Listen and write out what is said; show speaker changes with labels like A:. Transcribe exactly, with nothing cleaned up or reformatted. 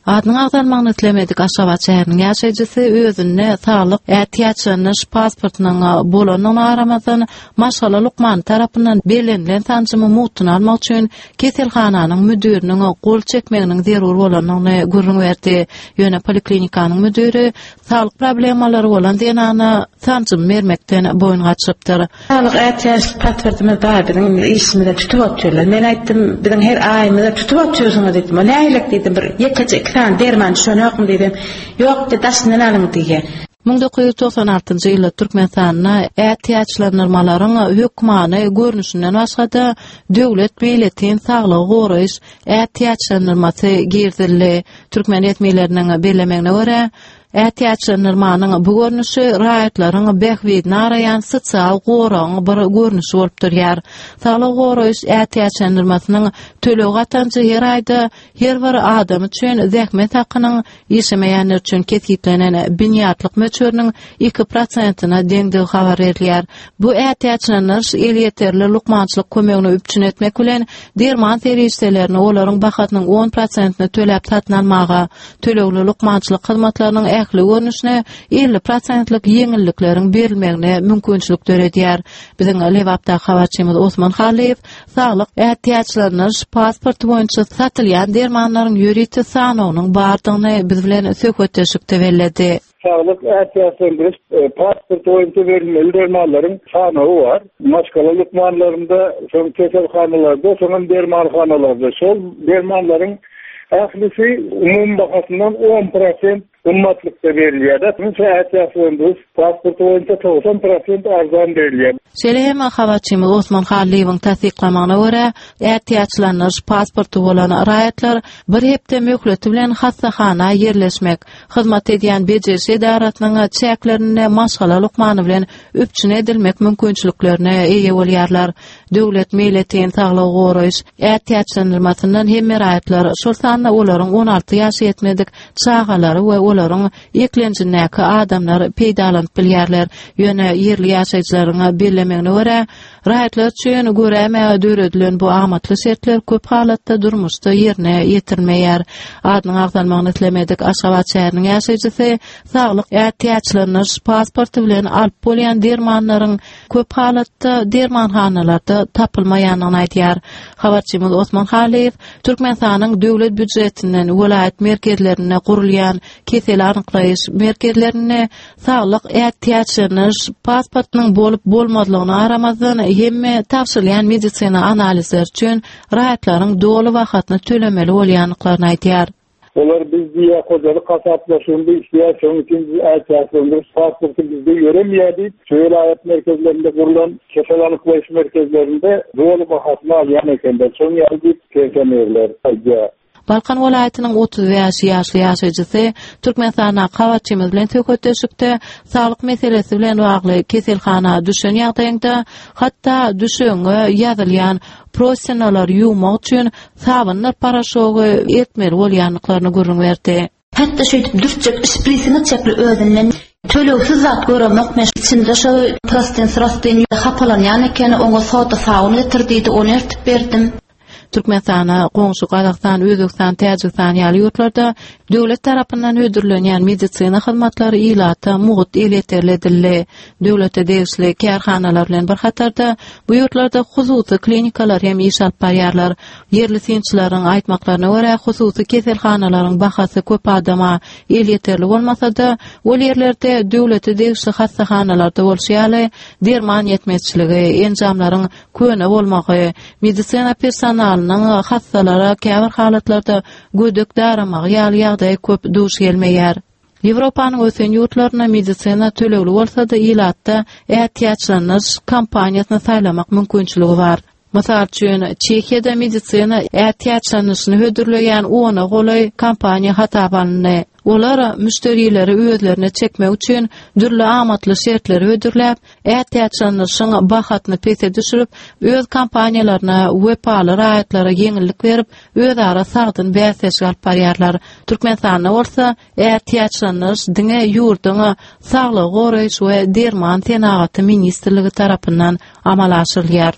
A: Adını agdarmagyny itlemedik Aşgabat şäheriniň ýaşaýjysy özüne saglyk ähtiýaçlaryny pasportynyň bolanyny aramazdan Maşgala Lukman tarapyndan belenilen tanjymy mutun almak üçin keselhananyň müdiriniň gol çekmeginiň zerur bolanyny görüň berdi. Ýöne poliklinikanyň müdiri saglyk problemalary bolan denana tanjym bermekden boyun gaçypdyr.
B: Saglyk ähtiýaç pasportymy babyryn ismini tutup atýarlar. Men aýtdym, biziň her aýymyza tutup atýarsyňyz dedim. Näýlik dedim, bir ýekece kan derman şonaqmy dedim. Ýok de daşyndan alyň diýen.
A: ming dokuz yüz doksan altıncı ýylda Türkmenistanyna ähtiýaçlanyrmalaryň hökmany görnüşinden başga döwlet beýletiň saglygy goraýyş ähtiýaçlanyrmasy girdirildi. Türkmen etmeýleriniň bellemegine görä ähtiýaçlanyrmanyň bu görnüşi raýatlaryň behwidini araýan sosial goraň bir görnüşi bolup durýar. Saglyk goraýyş ähtiýaçlanyrmasynyň tölegi gatanjy her aýda her bir adam üçin zähmet hakynyň ýeşemeýänler üçin ketgitlenen binýatlyk möçöriniň iki prosentina deňdigi habar berilýär. Bu ähtiýaçlanyş el ýeterli lukmançylyk kömegini üpçün etmek bilen derman terişlerini olaryň bahatynyň on prosentini töläp satyn almaga, tölegli lukmançylyk hyzmatlarynyň ähli görnüşine elli prosentlik ýeňillikleriň berilmegine mümkinçilik döredýär. Biziň Lewapda habarçymyz Osman Haliýew saglyk ähtiýaçlarynyň pasporty boýunça satylýan dermanlaryň ýöriti sanawynyň bardygyny biz bilen söhbetleşikde bellädi.
C: Saglyk ähtiýaçlaryň pasport boýunça berilmeli dermanlaryň sanawy bar. Maşgala lukmanlarynda, şol keselhanalarda, şol dermanhanalarda şol dermanlaryň ählisi umum bahasyndan on prosent ummatlykda berilýär. Şol ähtiýaçlaryň pasport boýunça doksan prosent arzan berilýär.
A: Şeýle hem habarçymyz Osman Haliýewiň tasdiklamagyna görä, ähtiýaçlanyş pasporty bolan raýatlar bir hepde möhleti bilen hassahana ýerleşmek, hyzmat edýän bejerişi edaratynyň çäklerini Maşgala Lukmany bilen üpçün edilmek mümkinçiliklerine eýe bolýarlar. Döwlet meýletiň saglygy goraýyş ähtiýaçlanyrmasyndan hem raýatlar şol sanda olaryň on alty ýaşa ýetmedik çagalary we olaryň eklenjindäki adamlar peýdalanyp bilýärler. Ýöne ýerli ýaşaýjylaryň bellemegine görä, raýatlar üçin göräme döredilen bu amatly şertler köp halatda durmuşda ýerine ýetirmeýär. Adyny agdarmagyny itlemedik Aşgabat şäheriniň ýaşaýjysy saglyk ähtiýaçlaryny pasporty bilen alyp bolýan dermanlaryň köp halatda dermanhanalarda tapylmaýanyny aýdýar. Habarçymyz Osman Haliýew Türkmenistanyň döwlet büdjetinden welaýat merkezlerine gurulýan kesel anyklaýyş merkezlerine saglyk ähtiýaçlaryny pasportynyň bolup bolmadygyny aramazdan hemme tapşyrylýan medisina analizler üçin raýatlaryň dogly wagtyny tölemeli bolýanlyklaryny aýdýar.
C: Olar biz diýä hojalyk kasaplaşynda işleýär, şoň üçin ähtiýaçlaryň pasporty bizde ýöremýärdi. Şeýle merkezlerinde gurulan kesel anyklaýyş merkezlerinde dogly wagtyny alýan ekender. Şoň ýaly kesemlerler aýdýar.
A: Balkan welaýatynyň otuz beş ýaşly ýaşaýjysy Türkmenistana habarçymyz bilen söhbetleşikde saglyk meselesi bilen bagly keselhana düşen ýagdaýynda hatda düşeňe ýazylýan professionalar ýuwmak üçin sabunlar paraşogy etmeli bolýanlyklaryny görüň berdi.
B: Hatta şeýle dürtjek isprisini çekli özünden tölegsiz zat görmek meşgulçinde şo prostin srastin hapalanýan ekeni oňa soda sabun getirdi, ony ertip berdim.
A: Türkmenistana, goňşy Gazakystan, Özbekistan, Täjikistan ýaly ýurtlarda döwlet tarapyndan ödürlenýän medisina hyzmatlary ýylata mugut eleterledildi. Döwlete degişli kärhanalar bilen bir hatarda bu ýurtlarda hususy klinikalar hem iş alyp barýarlar. Yerli sinçilaryň aýtmaklaryna görä, hususy keselhanalaryň bahasy köp adama el ýeterli bolmasa-da, ol ýerlerde döwlete degişli hassahanalarda bolşýaly derman ýetmezçiligi, enjamlaryň köne bolmagy, medisina personalynyň hassalara käbir halatlarda gödök daramagy ýaly ýagdaý köp duş gelmeýär. Ýewropanyň ösen ýurtlaryna medisina tölegli bolsa-da ýylatda ähtiýaçlanyş kampaniýasyny saýlamak mümkinçiligi bar. Masal üçin Çekiýada medisina ähtiýaçlanyşyny hödürleýän ona golay kampaniýa hatabanly. Olar müşterileri özlerine çekmek üçin dürli amatly şertleri ödürläp, ähtiýaçlanyşyň bahatyny pese düşürüp, öz kampaniýalaryna we paly raýatlara ýeňillik berip, özara sagdyn bäsleş alyp barýarlar. Türkmenistanda bolsa, ähtiýaçlanyş diňe ýurduňa saglyk goraýyş we derman tenagaty ministrligi tarapyndan amal aşyrylýar.